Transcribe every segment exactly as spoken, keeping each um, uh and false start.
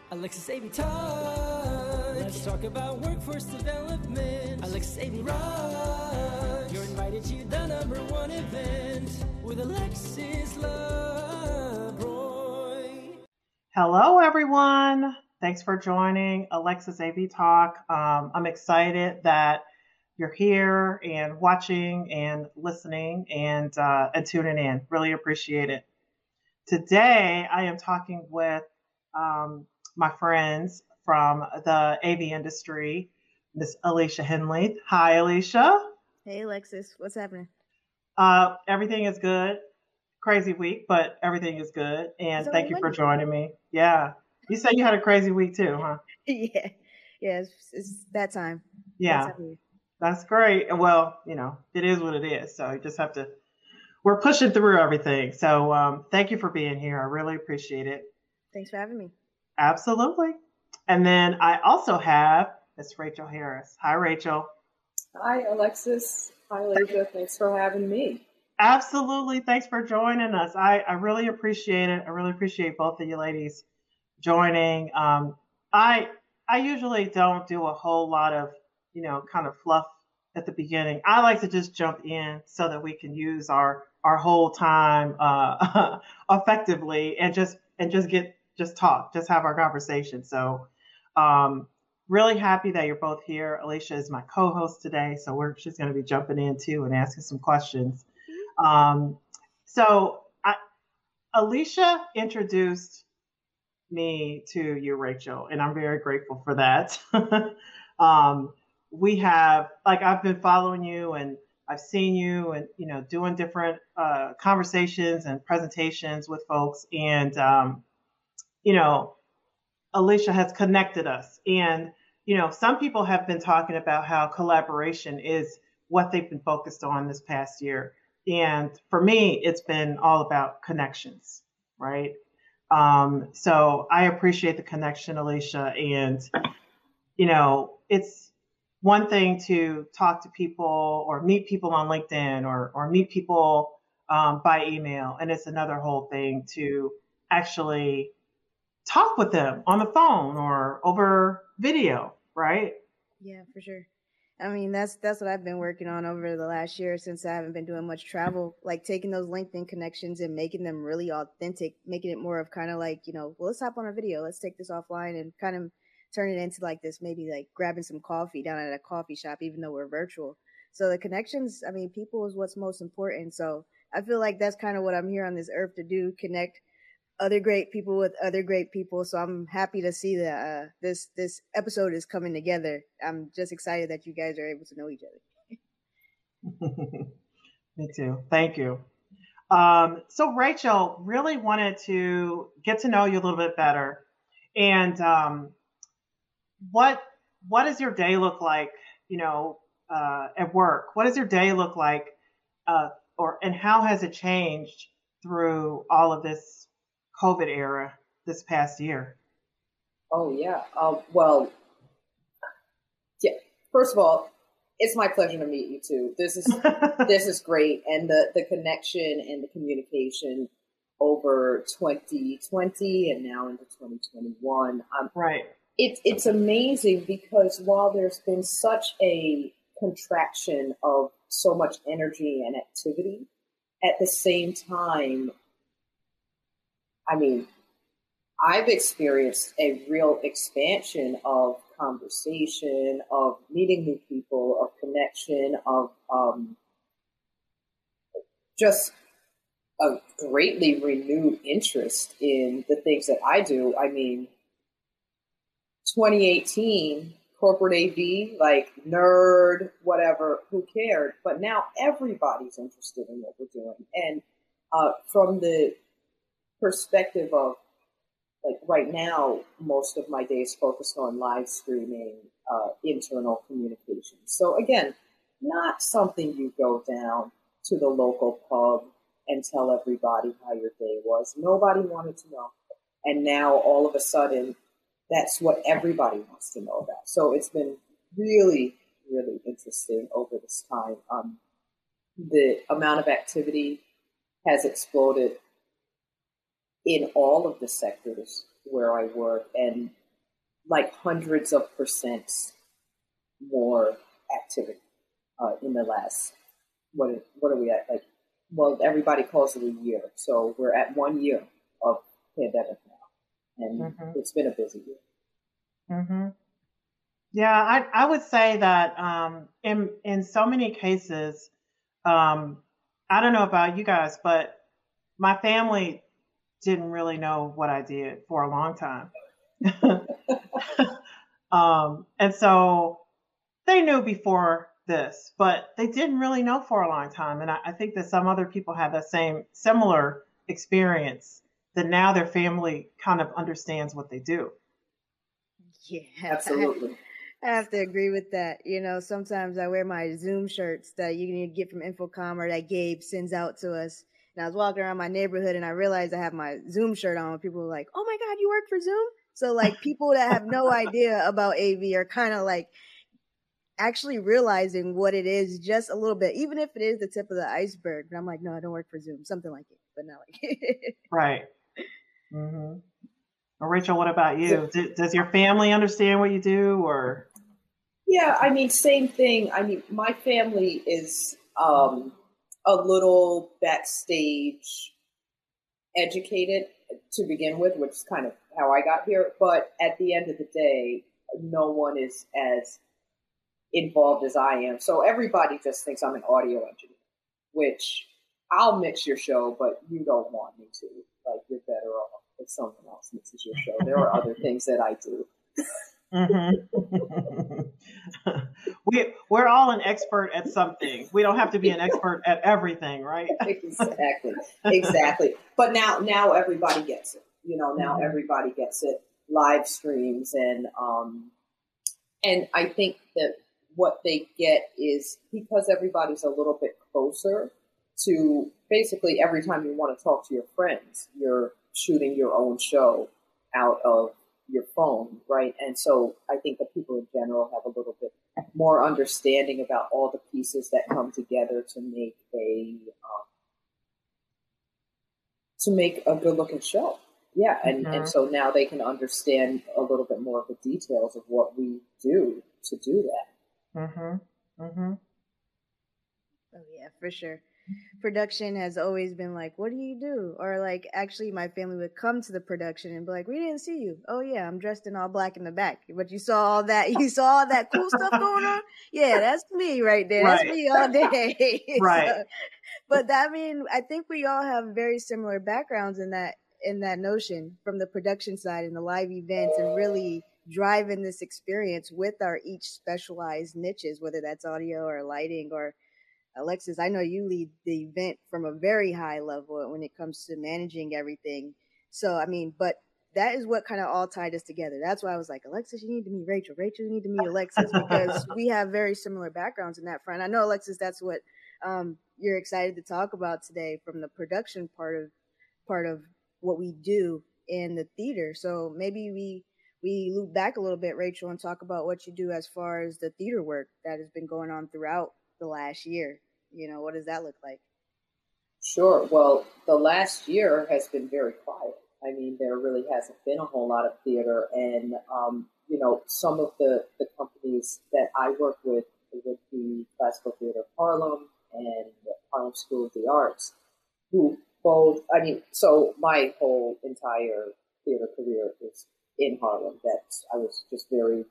Alexis A V Talk. Let's talk about workforce development. Alexis A V Rock. You're invited to the number one event with Alexis LaBroy. Hello, everyone. Thanks for joining Alexis A V Talk. Um, I'm excited that you're here and watching and listening and uh, and tuning in. Really appreciate it. Today, I am talking with um, my friends from the A V industry, Miss Alicia Henley. Hi, Alicia. Hey, Alexis. What's happening? Uh, everything is good. Crazy week, but everything is good. And So thank you for Monday. joining me. Yeah. You said you had a crazy week too, huh? yeah, yeah. It's, it's that time. Yeah. That time. That's great. Well, you know, it is what it is. So you just have to, we're pushing through everything. So um, thank you for being here. I really appreciate it. Thanks for having me. Absolutely. And then I also have Miss Rachel Harris. Hi, Rachel. Hi, Alexis. Hi, Alicia. Thanks for having me. Absolutely. Thanks for joining us. I, I really appreciate it. I really appreciate both of you ladies joining. Um, I I usually don't do a whole lot of, you know, kind of fluff at the beginning. I like to just jump in so that we can use our our whole time uh, effectively and just and just get just talk, just have our conversation. So um, really happy that you're both here. Alicia is my co-host today, so we're she's going to be jumping in too and asking some questions. Um, so I, Alicia introduced me to you, Rachel, and I'm very grateful for that. um, we have, like, I've been following you and I've seen you and, you know, doing different uh, conversations and presentations with folks. And, um, you know, Alicia has connected us. And, you know, some people have been talking about how collaboration is what they've been focused on this past year. And for me, it's been all about connections, right? Um, so I appreciate the connection, Alicia. And, you know, it's one thing to talk to people or meet people on LinkedIn or, or meet people um, by email. And it's another whole thing to actually talk with them on the phone or over video, right? Yeah, for sure. I mean, that's that's what I've been working on over the last year since I haven't been doing much travel, like taking those LinkedIn connections and making them really authentic, making it more of kind of like, you know, well, let's hop on a video, let's take this offline and kind of turn it into like this, maybe like grabbing some coffee down at a coffee shop, even though we're virtual. So the connections, I mean, people is what's most important. So I feel like that's kind of what I'm here on this earth to do, connect other great people with other great people. So I'm happy to see that uh, this this episode is coming together. I'm just excited that you guys are able to know each other. Me too. Thank you. Um, so Rachel, really wanted to get to know you a little bit better. And um, what what does your day look like, you know, uh, at work? What does your day look like, uh, or and how has it changed through all of this COVID era this past year? Oh, yeah. Uh, well, yeah. First of all, it's my pleasure to meet you too. This is this is great, and the the connection and the communication over twenty twenty and now into twenty twenty-one. Um, right. It's it's amazing because while there's been such a contraction of so much energy and activity, at the same time, I mean, I've experienced a real expansion of conversation, of meeting new people, of connection, of um, just a greatly renewed interest in the things that I do. I mean, twenty eighteen, corporate A V, like nerd, whatever, who cared? But now everybody's interested in what we're doing. And uh, from the perspective of, like right now, most of my day is focused on live streaming, uh, internal communication. So again, not something you go down to the local pub and tell everybody how your day was. Nobody wanted to know. And now all of a sudden, that's what everybody wants to know about. So it's been really, really interesting over this time. Um, the amount of activity has exploded in all of the sectors where I work, and like hundreds of percents more activity uh, in the last, what are, what are we at? Like, well, everybody calls it a year. So we're at one year of pandemic now, and mm-hmm. it's been a busy year. Mm-hmm. Yeah, I, I would say that um, in in so many cases, um, I don't know about you guys, but my family didn't really know what I did for a long time. um, and so they knew before this, but they didn't really know for a long time. And I, I think that some other people have that same similar experience, that now their family kind of understands what they do. Yeah, absolutely. I have to agree with that. You know, sometimes I wear my Zoom shirts that you can get from Infocom or that Gabe sends out to us. And I was walking around my neighborhood and I realized I have my Zoom shirt on. People were like, "Oh my God, you work for Zoom?" So like people that have no idea about A V are kind of like actually realizing what it is just a little bit, even if it is the tip of the iceberg. But I'm like, no, I don't work for Zoom. Something like it, but not like it. Right. Mm-hmm. Well, Rachel, what about you? D- does your family understand what you do, or? Yeah, I mean, same thing. I mean, my family is um, a little backstage educated to begin with, which is kind of how I got here. But at the end of the day, no one is as involved as I am. So everybody just thinks I'm an audio engineer, which I'll mix your show, but you don't want me to. Like, you're better off if someone else mixes your show. There are other things that I do. Mm-hmm. we, we're all an expert at something. We don't have to be an expert at everything, right? Exactly. Exactly. But now, now everybody gets it. You know, now mm-hmm. everybody gets it. Live streams and, um, and I think that what they get is, because everybody's a little bit closer to, basically every time you want to talk to your friends, you're shooting your own show out of your phone, right? And so I think that people in general have a little bit more understanding about all the pieces that come together to make a um, to make a good looking show. Yeah, and, mm-hmm. and so now they can understand a little bit more of the details of what we do to do that. Mm-hmm. Mm-hmm. Oh yeah, for sure. Production has always been like, what do you do? Or like, actually my family would come to the production and be like, we didn't see you. Oh yeah, I'm dressed in all black in the back. But you saw all that, you saw all that cool stuff going on? Yeah, that's me right there. Right. That's me all day. Right. So, but that, I mean, I think we all have very similar backgrounds in that, in that notion from the production side and the live events, and really driving this experience with our each specialized niches, whether that's audio or lighting or Alexis, I know you lead the event from a very high level when it comes to managing everything. So, I mean, but that is what kind of all tied us together. That's why I was like, Alexis, you need to meet Rachel. Rachel, you need to meet Alexis, because we have very similar backgrounds in that front. I know, Alexis, that's what um, you're excited to talk about today, from the production part of part of what we do in the theater. So maybe we we loop back a little bit, Rachel, and talk about what you do as far as the theater work that has been going on throughout the last year. You know, what does that look like? Sure. Well, the last year has been very quiet. I mean, there really hasn't been a whole lot of theater. And, um, you know, some of the, the companies that I work with, with the Classical Theater of Harlem and the Harlem School of the Arts, who both, I mean, so my whole entire theater career is in Harlem. That's, I was just very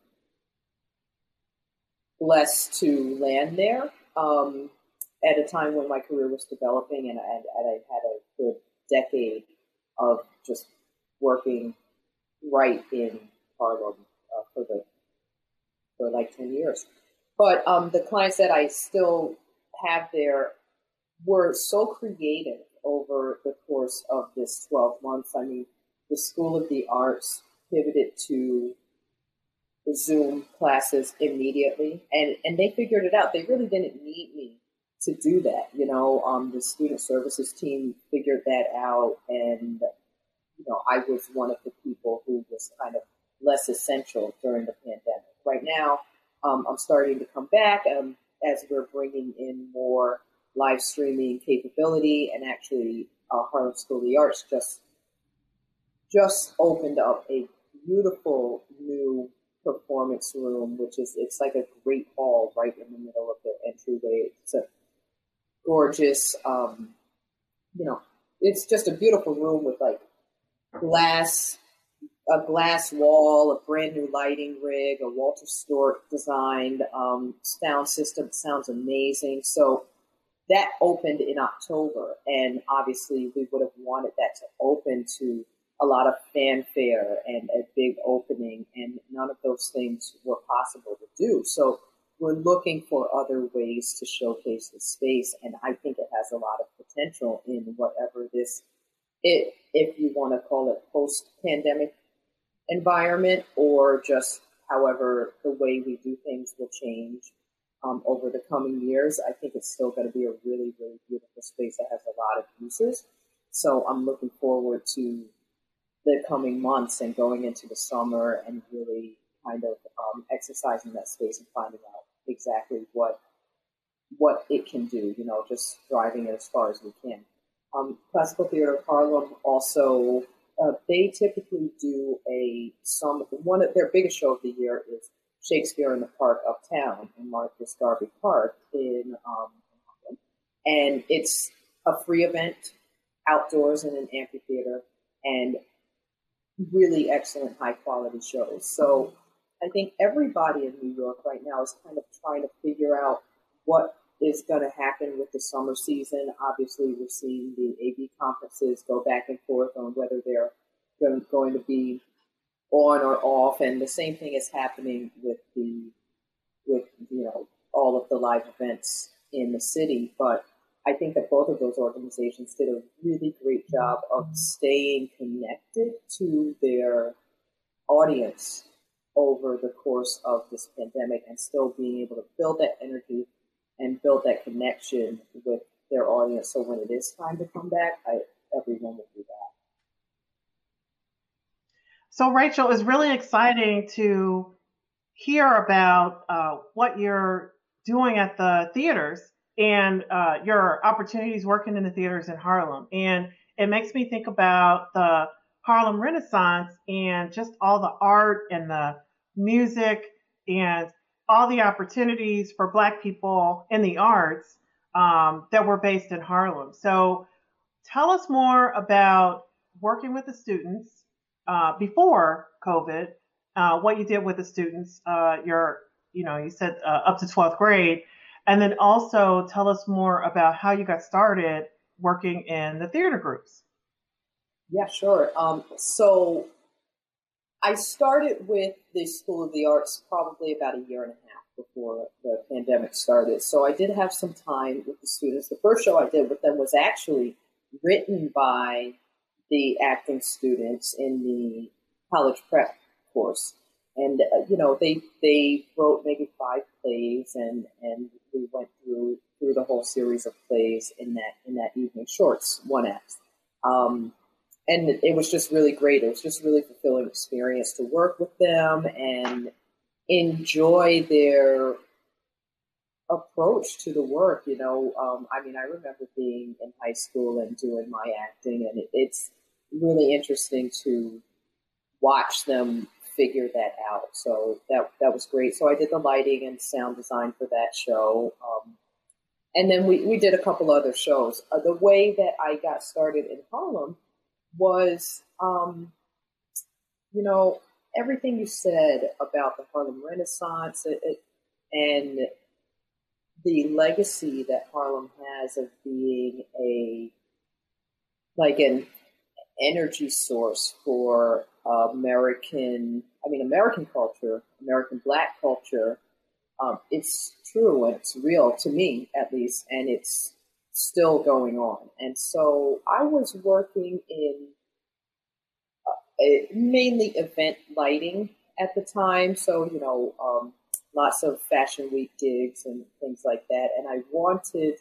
blessed to land there. Um, at a time when my career was developing, and I, and I had a good decade of just working right in Harlem uh, for the for like ten years. But um, the clients that I still have there were so creative over the course of this twelve months. I mean, the School of the Arts pivoted to Zoom classes immediately, and, and they figured it out. They really didn't need me to do that. You know, um, the student services team figured that out, and, you know, I was one of the people who was kind of less essential during the pandemic. Right now, um, I'm starting to come back um, as we're bringing in more live streaming capability, and actually uh, Harlem School of the Arts just just opened up a beautiful new performance room, which is, it's like a great hall right in the middle of the entryway. It's a gorgeous, um, you know, it's just a beautiful room with like glass, a glass wall, a brand new lighting rig, a Walter Stork designed um, sound system. Sounds amazing. So that opened in October, and obviously we would have wanted that to open to a lot of fanfare and a big opening, and none of those things were possible to do. So we're looking for other ways to showcase the space, and I think it has a lot of potential in whatever this, it, if you want to call it post-pandemic environment, or just however the way we do things will change um, over the coming years. I think it's still going to be a really, really beautiful space that has a lot of uses. So I'm looking forward to the coming months and going into the summer and really kind of um, exercising that space and finding out exactly what what it can do, you know, just driving it as far as we can. Um, Classical Theater of Harlem also, uh, they typically do a, some, one of their biggest show of the year is Shakespeare in the Park Uptown in Marcus Garvey Park in um, Harlem. And it's a free event outdoors in an amphitheater and really excellent high quality shows. So I think everybody in New York right now is kind of trying to figure out what is going to happen with the summer season. Obviously, we're seeing the A V conferences go back and forth on whether they're going to be on or off, and the same thing is happening with the with you know all of the live events in the city. But I think that both of those organizations did a really great job of staying connected to their audience over the course of this pandemic and still being able to build that energy and build that connection with their audience. So when it is time to come back, I, everyone will be back. So Rachel, it's really exciting to hear about uh, what you're doing at the theaters and uh, your opportunities working in the theaters in Harlem. And it makes me think about the Harlem Renaissance and just all the art and the music and all the opportunities for Black people in the arts um, that were based in Harlem. So tell us more about working with the students uh, before COVID, uh, what you did with the students, uh, your, you know, you said uh, up to twelfth grade, and then also tell us more about how you got started working in the theater groups. Yeah, sure. Um, so I started with the School of the Arts probably about a year and a half before the pandemic started. So I did have some time with the students. The first show I did with them was actually written by the acting students in the college prep course. And, uh, you know, they they wrote maybe five plays, and, and we went through through the whole series of plays in that in that evening, shorts, one act. Um, and it was just really great. It was just a really fulfilling experience to work with them and enjoy their approach to the work. You know, um, I mean, I remember being in high school and doing my acting, and it, it's really interesting to watch them figure that out. So that that was great. So I did the lighting and sound design for that show. Um, and then we, we did a couple other shows. Uh, the way that I got started in Harlem was, um, you know, everything you said about the Harlem Renaissance it, it, and the legacy that Harlem has of being a, like an energy source for uh, American, I mean, American culture, American Black culture. Um, it's true and it's real to me, at least, and it's still going on. And so I was working in uh, a, mainly event lighting at the time. So, you know, um, lots of Fashion Week gigs and things like that. And I wanted,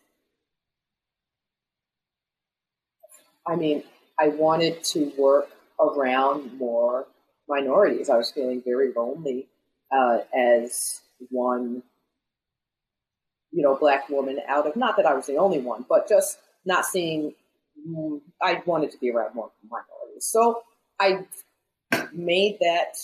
I mean, I wanted to work around more minorities. I was feeling very lonely uh, as one, you know, Black woman out of, not that I was the only one, but just not seeing, I wanted to be around more minorities. So I made that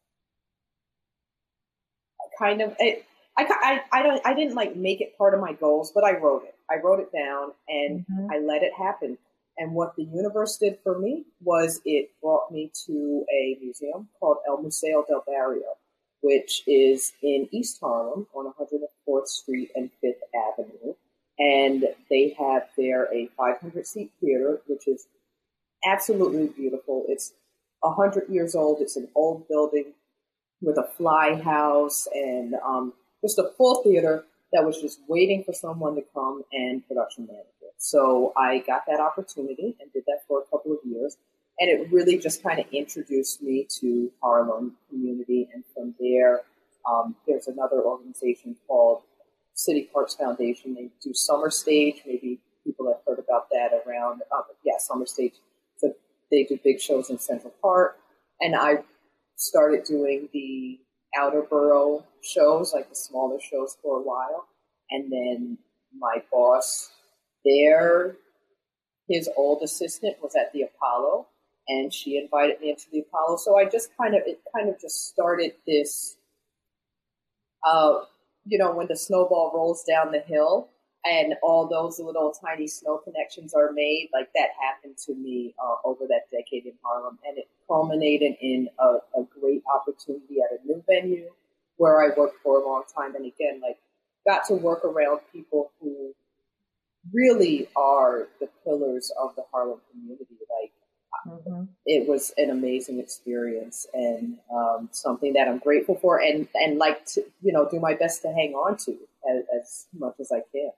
kind of it, I, I, I don't I didn't like make it part of my goals, but I wrote it. I wrote it down and Mm-hmm. I let it happen. And what the universe did for me was it brought me to a museum called El Museo del Barrio, which is in East Harlem on one hundred fourth Street and Fifth Avenue. And they have there a five hundred seat theater, which is absolutely beautiful. It's one hundred years old. It's an old building with a fly house and um, just a full theater that was just waiting for someone to come and production manage it. So I got that opportunity and did that for a couple of years. And it really just kind of introduced me to Harlem community. And from there, um, there's another organization called City Parks Foundation. They do Summer Stage. Maybe people have heard about that around, uh, yeah, Summer Stage. So they do big shows in Central Park. And I started doing the outer borough shows, like the smaller shows for a while. And then my boss there, his old assistant was at the Apollo, and she invited me into the Apollo. So I just kind of, it kind of just started this, uh, you know, when the snowball rolls down the hill and all those little tiny snow connections are made, like that happened to me uh, over that decade in Harlem. And it culminated in a, a great opportunity at a new venue where I worked for a long time. And again, like got to work around people who really are the pillars of the Harlem community. Like mm-hmm. It was an amazing experience and um, something that I'm grateful for and, and like to, you know, do my best to hang on to as, as much as I can.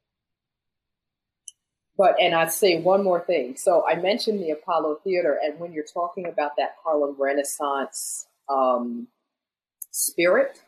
But, and I'd say one more thing. So I mentioned the Apollo Theater, and when you're talking about that Harlem Renaissance um, spirit,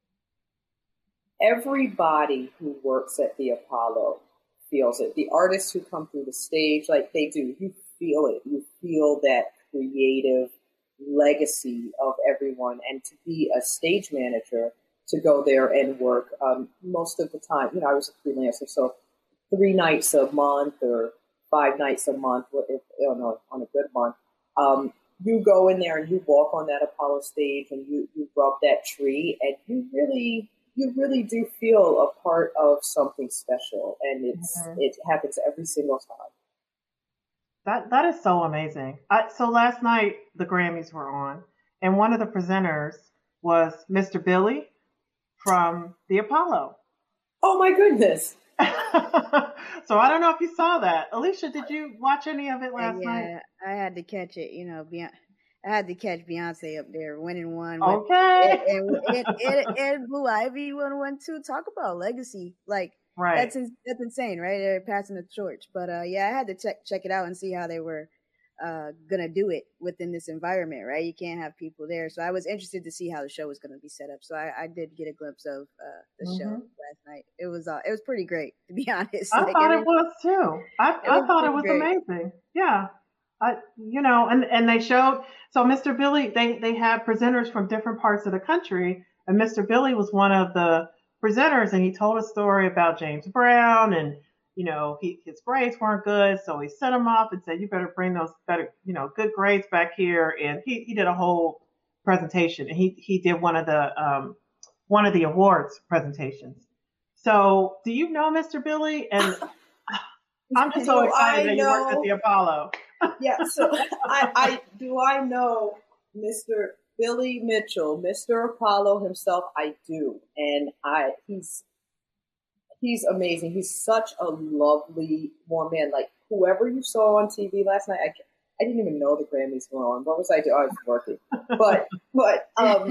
everybody who works at the Apollo feels it. The artists who come through the stage, like they do, you feel it. You feel that creative legacy of everyone. And to be a stage manager, to go there and work um, most of the time, you know, I was a freelancer, so three nights a month or five nights a month, if, you know, on a good month, um, you go in there and you walk on that Apollo stage and you, you rub that tree and you really, you really do feel a part of something special. And it's, mm-hmm. it happens every single time. That, that is so amazing. I, so last night the Grammys were on and one of the presenters was Mister Billy from the Apollo. Oh my goodness. So I don't know if you saw that. Alicia, did you watch any of it last yeah, night? I had to catch it. You know, Beyonce, I had to catch Beyonce up there winning one. Okay. And, and, and, and Blue Ivy won one too. Talk about legacy. Like, right. that's in, that's insane, right? They're passing the torch. But uh, yeah, I had to check check it out and see how they were uh, gonna do it within this environment, right? You can't have people there. So I was interested to see how the show was gonna be set up. So I, I did get a glimpse of uh, the mm-hmm. show last night. It was uh, it was pretty great, to be honest. I like, thought it it was too. I, I thought it was great. amazing. Yeah. I, you know, and, and they showed, so Mister Billy, they, they had presenters from different parts of the country, and Mister Billy was one of the presenters, and he told a story about James Brown, and, you know, he, his grades weren't good, so he sent him off and said, you better bring those better, you know, good grades back here, and he, he did a whole presentation, and he, he did one of the, um, one of the awards presentations. So, do you know Mister Billy? And I'm just so excited that you worked at the Apollo. Yeah, so I, I do I know Mister Billy Mitchell, Mister Apollo himself. I do, and I he's he's amazing. He's such a lovely warm man. Like whoever you saw on T V last night, I I didn't even know the Grammys were on. What was I doing? I was working, but but um,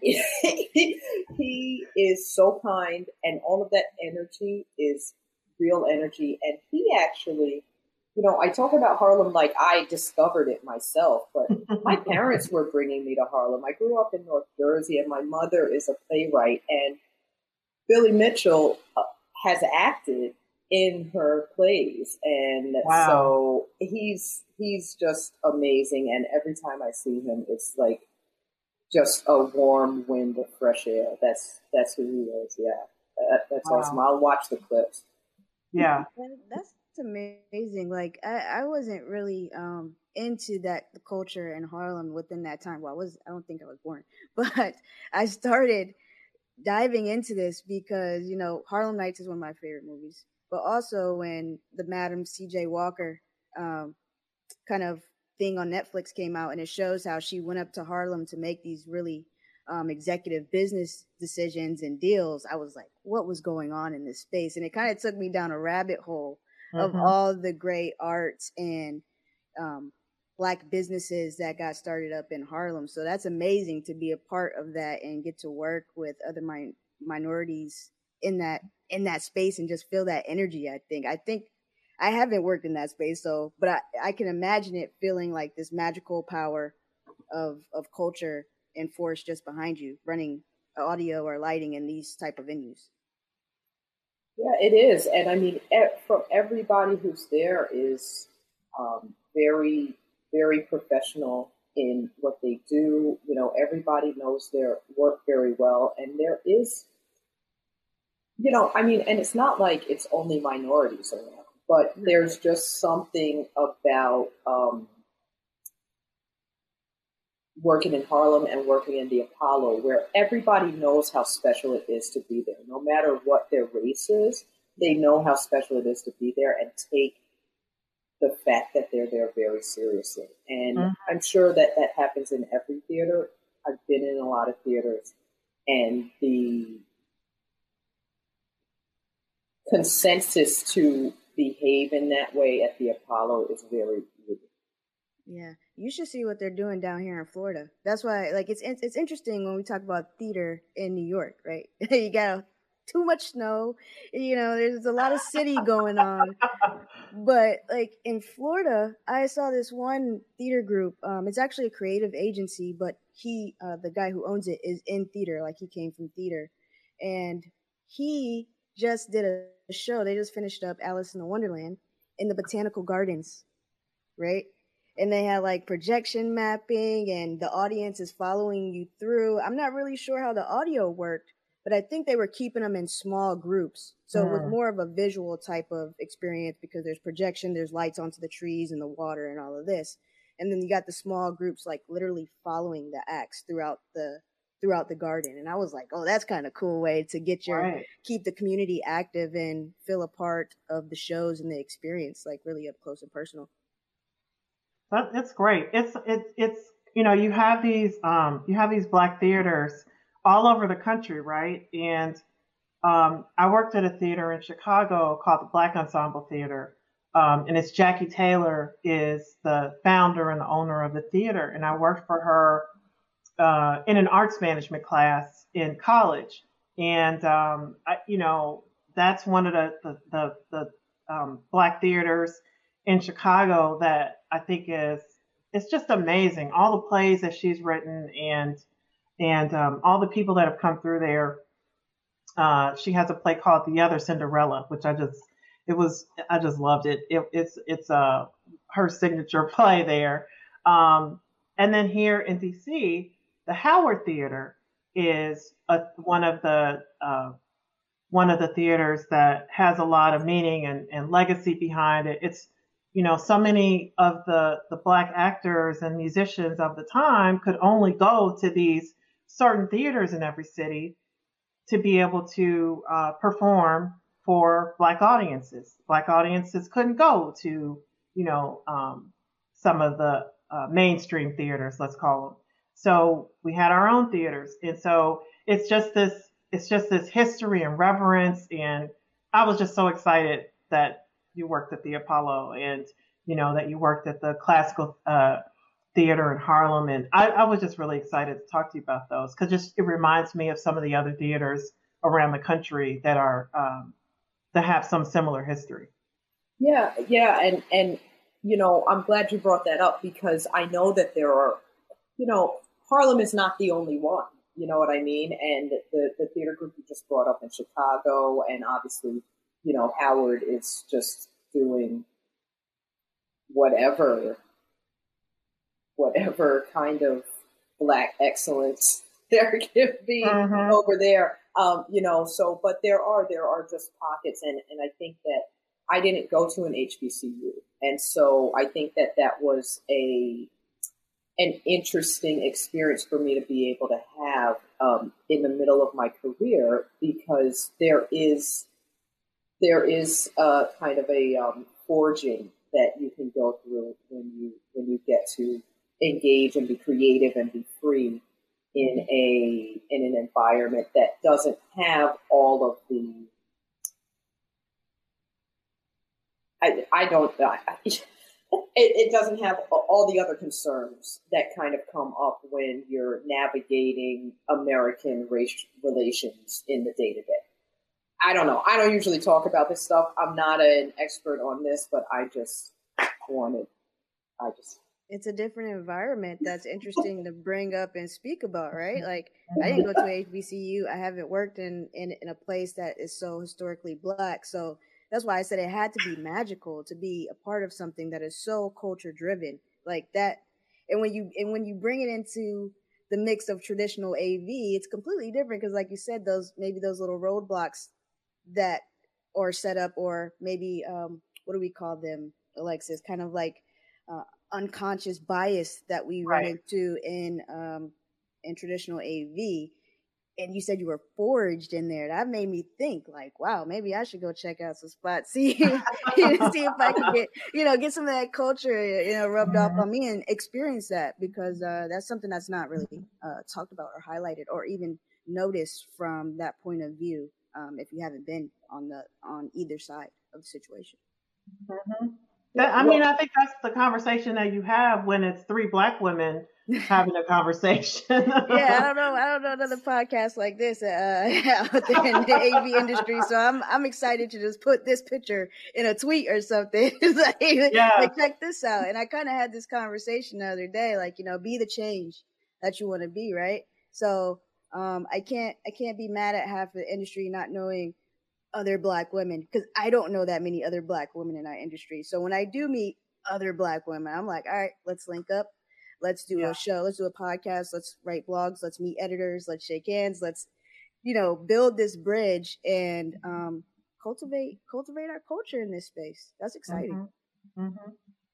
he, he is so kind, and all of that energy is real energy, and he actually. You know, I talk about Harlem like I discovered it myself, but my parents were bringing me to Harlem. I grew up in North Jersey, and my mother is a playwright, and Billy Mitchell uh, has acted in her plays, and wow. so he's he's just amazing. And every time I see him, it's like just a warm wind of fresh air. That's that's who he is. Yeah, that, that's wow. awesome. I'll watch the clips. Yeah, that's. It's amazing. Like I, I wasn't really um into that culture in Harlem within that time. Well, I was I don't think I was born, but I started diving into this because, you know, Harlem Nights is one of my favorite movies. But also when the Madam C J Walker um, kind of thing on Netflix came out, and it shows how she went up to Harlem to make these really um, executive business decisions and deals, I was like, what was going on in this space? And it kind of took me down a rabbit hole of Mm-hmm. all the great arts and um, Black businesses that got started up in Harlem. So that's amazing to be a part of that and get to work with other min- minorities in that in that space and just feel that energy. I think I think I haven't worked in that space, so but I, I can imagine it feeling like this magical power of of culture and force just behind you, running audio or lighting in these type of venues. Yeah, it is, and I mean, e- from everybody who's there is um, very, very professional in what they do. You know, everybody knows their work very well, and there is, you know, I mean, and it's not like it's only minorities around, but there's just something about um, working in Harlem and working in the Apollo where everybody knows how special it is to be there. No matter what their race is, they know how special it is to be there and take the fact that they're there very seriously. And Mhm. I'm sure that that happens in every theater. I've been in a lot of theaters, and the consensus to behave in that way at the Apollo is very good. Yeah, you should see what they're doing down here in Florida. That's why, like, it's it's interesting when we talk about theater in New York, right? You got too much snow, you know. There's a lot of city going on, but like in Florida, I saw this one theater group. Um, it's actually a creative agency, but he, uh, the guy who owns it, is in theater. Like he came from theater, and he just did a, a show. They just finished up Alice in the Wonderland in the Botanical Gardens, right? And they had like projection mapping and the audience is following you through. I'm not really sure how the audio worked, but I think they were keeping them in small groups. So it was Mm. more of a visual type of experience because there's projection, there's lights onto the trees and the water and all of this. And then you got the small groups like literally following the acts throughout the throughout the garden. And I was like, oh, that's kind of cool way to get your Right. keep the community active and feel a part of the shows and the experience, like really up close and personal. That, it's great. It's it's it's you know you have these um you have these black theaters all over the country, right? And um, I worked at a theater in Chicago called the Black Ensemble Theater, um, and it's Jackie Taylor is the founder and the owner of the theater, and I worked for her uh, in an arts management class in college, and um, I, you know that's one of the the the, the um, black theaters in Chicago that I think is it's just amazing. All the plays that she's written and and um, all the people that have come through there. Uh, she has a play called The Other Cinderella, which I just it was I just loved it. it it's it's uh, her signature play there. Um, and then here in D C, the Howard Theater is a, one of the uh, one of the theaters that has a lot of meaning and, and legacy behind it. It's you know so many of the the black actors and musicians of the time could only go to these certain theaters in every city to be able to uh, perform for black audiences. Black audiences couldn't go to, you know, um, some of the uh, mainstream theaters, let's call them. So we had our own theaters, and so it's just this, it's just this history and reverence. And I was just so excited that you worked at the Apollo, and you know that you worked at the classical uh, theater in Harlem, and I, I was just really excited to talk to you about those because just it reminds me of some of the other theaters around the country that are um, that have some similar history. Yeah, yeah, and and you know, I'm glad you brought that up because I know that there are, you know, Harlem is not the only one. You know what I mean? And the the theater group you just brought up in Chicago, and obviously, you know, Howard is just doing whatever whatever kind of black excellence there can be Mm-hmm. over there. Um, you know, so but there are there are just pockets, and and I think that I didn't go to an H B C U. And so I think that that was a an interesting experience for me to be able to have um, in the middle of my career, because there is there is a kind of a um, forging that you can go through when you when you get to engage and be creative and be free in a in an environment that doesn't have all of the I, I don't I, it, it doesn't have all the other concerns that kind of come up when you're navigating American race relations in the day-to-day. I don't know. I don't usually talk about this stuff. I'm not an expert on this, but I just wanted, I just. It's a different environment that's interesting to bring up and speak about, right? Like, I didn't go to H B C U. I haven't worked in, in, in a place that is so historically Black. So that's why I said it had to be magical to be a part of something that is so culture driven like that. And when you, and when you bring it into the mix of traditional A V, it's completely different. Cause like you said, those, maybe those little roadblocks that are set up, or maybe, um, what do we call them, Alexis? Kind of like, uh, unconscious bias that we Right. run into in, um, in traditional A V. And you said you were forged in there. That made me think, like, wow, maybe I should go check out some spots, see, see if I can get, you know, get some of that culture, you know, rubbed off on me and experience that, because uh, that's something that's not really uh, talked about or highlighted or even noticed from that point of view. Um, if you haven't been on the on either side of the situation. Mm-hmm. That, I mean, I think that's the conversation that you have when it's three Black women having a conversation. Yeah, I don't know. I don't know another podcast like this uh, out there in the A V industry. So I'm I'm excited to just put this picture in a tweet or something. like, Yeah. like, check this out. And I kind of had this conversation the other day, like, you know, be the change that you want to be, right? So um, I can't I can't be mad at half the industry not knowing other Black women, because I don't know that many other Black women in our industry. So when I do meet other Black women, I'm like, all right, let's link up. Let's do Yeah. a show. Let's do a podcast. Let's write blogs. Let's meet editors. Let's shake hands. Let's, you know, build this bridge and um, cultivate cultivate our culture in this space. That's exciting. Mm-hmm. Mm-hmm.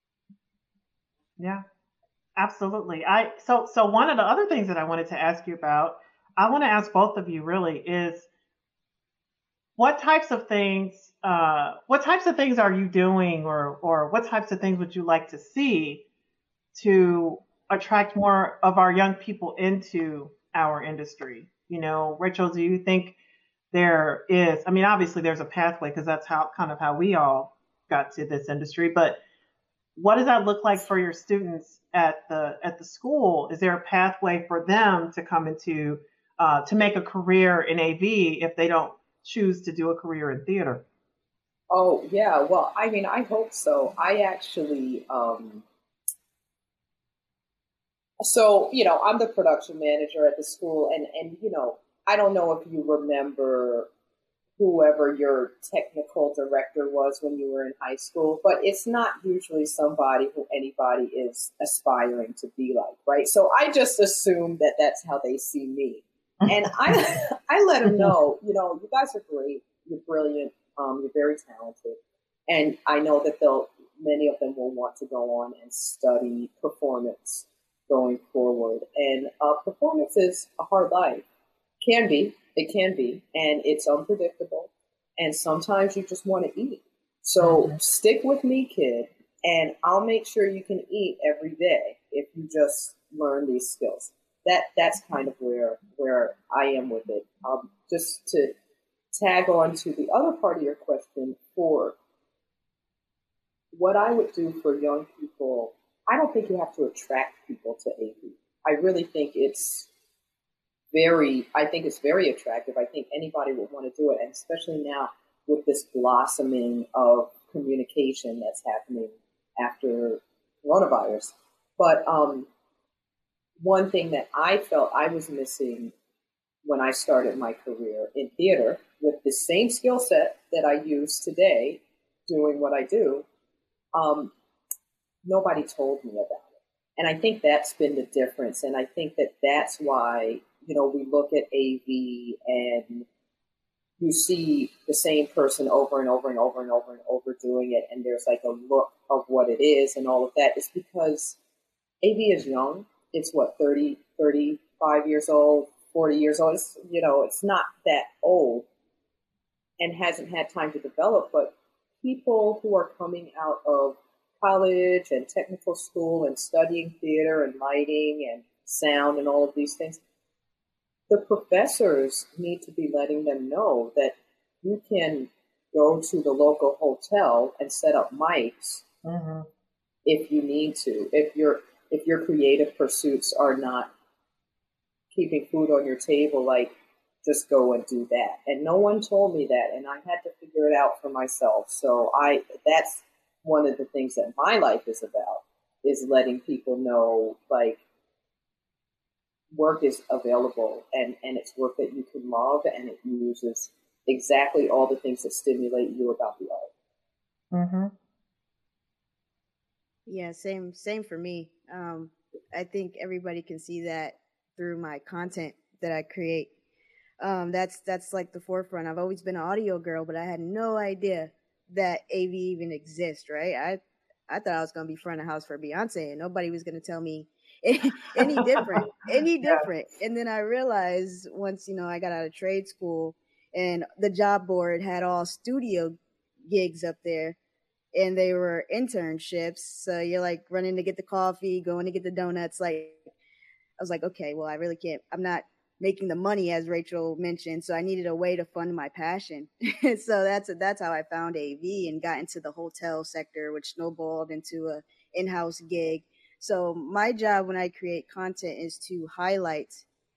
Yeah, absolutely. I so so one of the other things that I wanted to ask you about, I want to ask both of you really, is what types of things uh, what types of things are you doing, or or what types of things would you like to see to attract more of our young people into our industry? You know, Rachel, do you think there is, I mean, obviously there's a pathway, because that's how kind of how we all got to this industry, but what does that look like for your students at the at the school? Is there a pathway for them to come into uh, to make a career in A V if they don't choose to do a career in theater? Oh, yeah. Well, I mean, I hope so. I actually, um, so, you know, I'm the production manager at the school, and, and, you know, I don't know if you remember whoever your technical director was when you were in high school, but it's not usually somebody who anybody is aspiring to be like, right? So I just assume that that's how they see me. And I, I let them know, you know, you guys are great. You're brilliant. Um, you're very talented. And I know that they'll, many of them will want to go on and study performance going forward. And uh, performance is a hard life. Can be. It can be. And it's unpredictable. And sometimes you just want to eat. So mm-hmm. stick with me, kid, and I'll make sure you can eat every day if you just learn these skills. That That's kind of where, where I am with it. Um, just to tag on to the other part of your question, for what I would do for young people, I don't think you have to attract people to A V. I really think it's very, I think it's very attractive. I think anybody would want to do it, and especially now with this blossoming of communication that's happening after coronavirus. But um, one thing that I felt I was missing when I started my career in theater with the same skill set that I use today doing what I do, um, nobody told me about it. And I think that's been the difference. And I think that that's why, you know, we look at A V and you see the same person over and over and over and over and over doing it, and there's like a look of what it is and all of that. It's because A V is young. It's what, thirty, thirty-five years old, forty years old. It's, you know, it's not that old and hasn't had time to develop, but people who are coming out of college and technical school and studying theater and lighting and sound and all of these things, the professors need to be letting them know that you can go to the local hotel and set up mics mm-hmm. if you need to. If your if your creative pursuits are not keeping food on your table, like, just go and do that. And no one told me that, and I had to figure it out for myself. So I that's one of the things that my life is about, is letting people know, like, work is available, and, and it's work that you can love, and it uses exactly all the things that stimulate you about the art. Mm-hmm. Yeah, same same for me. Um, I think everybody can see that through my content that I create. Um, that's that's like the forefront. I've always been an audio girl, but I had no idea that A V even exists, right? I I thought I was gonna be front of house for Beyonce, and nobody was gonna tell me any different, any different. Yeah. And then I realized once, you know, I got out of trade school and the job board had all studio gigs up there, and they were internships. So you're like running to get the coffee, going to get the donuts. Like, I was like, okay, well, I really can't, I'm not making the money, as Rachel mentioned. So I needed a way to fund my passion. So that's, that's how I found A V and got into the hotel sector, which snowballed into a in-house gig. So my job when I create content is to highlight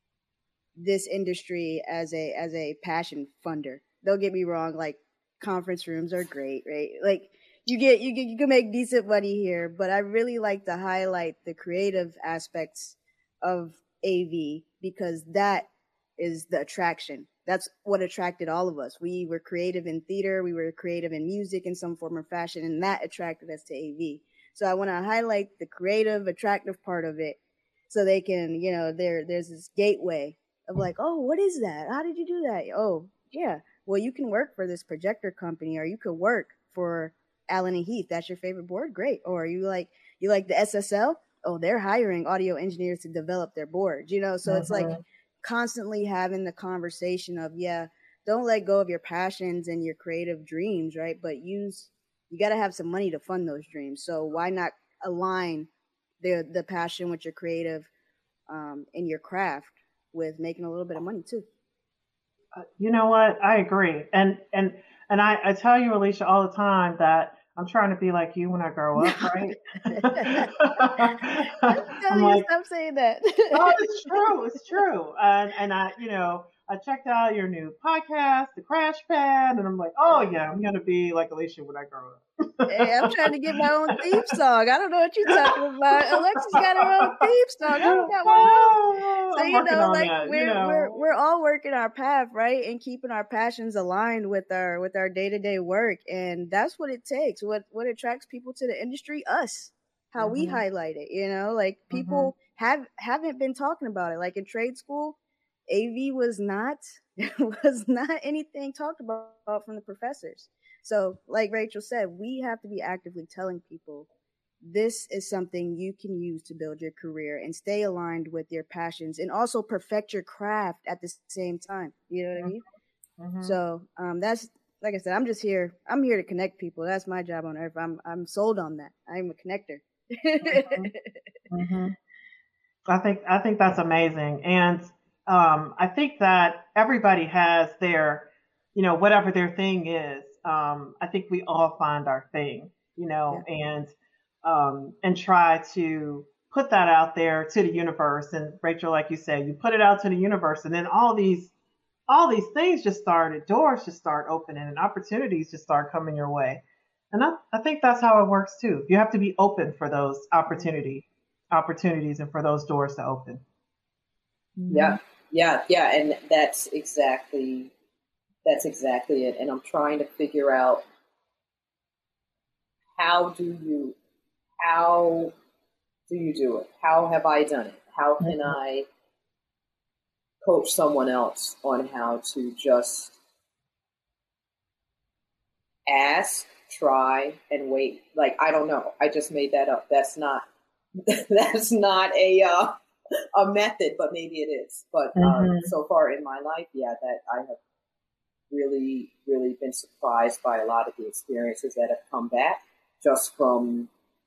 this industry as a, as a passion funder. Don't get me wrong. Like, conference rooms are great, right? Like, you get, you get, you can make decent money here, but I really like to highlight the creative aspects of A V, because that is the attraction. That's what attracted all of us. We were creative in theater. We were creative in music in some form or fashion, and that attracted us to A V. So I want to highlight the creative, attractive part of it, so they can, you know, there, there's this gateway of like, oh, what is that? How did you do that? Oh, yeah. Well, you can work for this projector company, or you could work for Allen and Heath. That's your favorite board? Great. Or you like, you like the S S L? Oh, they're hiring audio engineers to develop their boards, you know? So mm-hmm. It's like constantly having the conversation of, yeah, don't let go of your passions and your creative dreams, right? But use, you got to have some money to fund those dreams. So why not align the the passion with your creative um, and your craft with making a little bit of money too? Uh, you know what? I agree. And, and, and I, I tell you, Alicia, all the time that I'm trying to be like you when I grow up, right? I'm you like, stop saying that. Oh, it's true. It's true. And and I, you know, I checked out your new podcast, The Crash Pad, and I'm like, oh yeah, I'm gonna be like Alicia when I grow up. Hey, I'm trying to get my own theme song. I don't know what you're talking about. Alexis got her own theme song. I don't got one. Oh, so I'm you know, like that, we're you know. we're we're all working our path, right, and keeping our passions aligned with our with our day to day work, and that's what it takes. What what attracts people to the industry? Us, how mm-hmm. we highlight it. You know, like people mm-hmm. have haven't been talking about it. Like in trade school, A V was not was not anything talked about from the professors. So, like Rachel said, we have to be actively telling people this is something you can use to build your career and stay aligned with your passions, and also perfect your craft at the same time. You know what I mean? Mm-hmm. So, um, that's, like I said, I'm just here. I'm here to connect people. That's my job on earth. I'm I'm sold on that. I'm a connector. mm-hmm. Mm-hmm. I think I think that's amazing, and um, I think that everybody has their, you know, whatever their thing is. Um, I think we all find our thing, you know, yeah. and um, and try to put that out there to the universe. And Rachel, like you said, you put it out to the universe, and then all these all these things just started, doors just start opening, and opportunities just start coming your way. And I, I think that's how it works too. You have to be open for those opportunity opportunities and for those doors to open. Yeah, yeah, yeah, and that's exactly. That's exactly it. And I'm trying to figure out, how do you, how do you do it? How have I done it? How can mm-hmm. I coach someone else on how to just ask, try, and wait. Like, I don't know. I just made that up. That's not, that's not a, uh, a method, but maybe it is. But um, Mm-hmm. so far in my life, yeah, that I have really, really been surprised by a lot of the experiences that have come back just from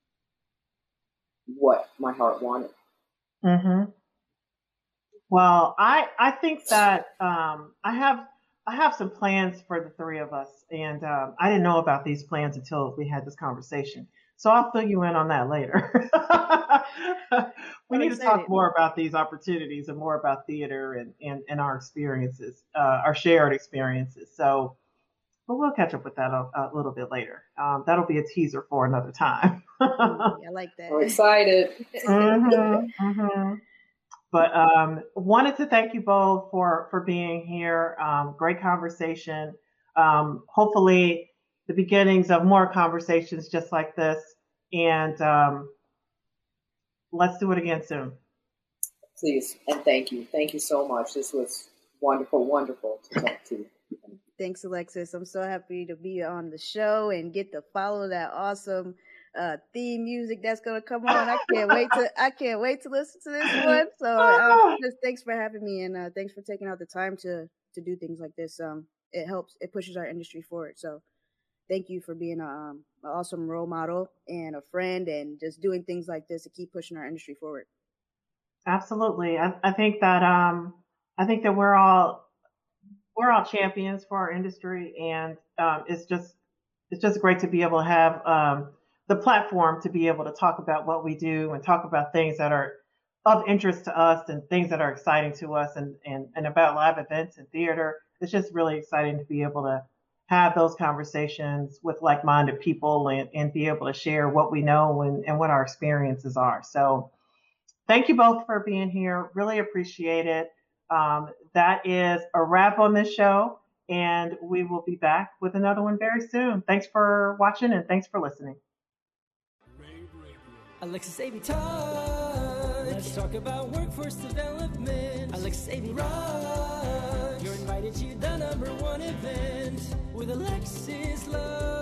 what my heart wanted. Mm-hmm. Well, I I think that um, I have I have some plans for the three of us, and um, I didn't know about these plans until we had this conversation. So I'll fill you in on that later. We I'm need to talk excited. more about these opportunities and more about theater and, and, and our experiences, uh, our shared experiences. So, but we'll catch up with that a, a little bit later. Um, that'll be a teaser for another time. Ooh, I like I'm that. excited. hmm hmm But um, wanted to thank you both for for being here. Um, great conversation. Um, hopefully, the beginnings of more conversations just like this. And um, let's do it again soon. Please, and thank you. Thank you so much. This was wonderful, wonderful to talk to you. Thanks, Alexis. I'm so happy to be on the show and get to follow that awesome uh, theme music that's gonna come on. I can't wait to I can't wait to listen to this one. So uh, just thanks for having me, and uh, thanks for taking out the time to to do things like this. Um, it helps. It pushes our industry forward. So thank you for being a, um, an awesome role model and a friend, and just doing things like this to keep pushing our industry forward. Absolutely. I, I think that um, I think that we're all we're all champions for our industry, and um, it's just it's just great to be able to have um, the platform to be able to talk about what we do and talk about things that are of interest to us and things that are exciting to us, and and, and about live events and theater. It's just really exciting to be able to have those conversations with like-minded people, and, and be able to share what we know and, and what our experiences are. So thank you both for being here. Really appreciate it. Um, that is a wrap on this show, and we will be back with another one very soon. Thanks for watching, and thanks for listening. Alexis A B Touch. Let's talk about workforce development. Alexis A B Rock. You're invited to the number one event with Alexis Love.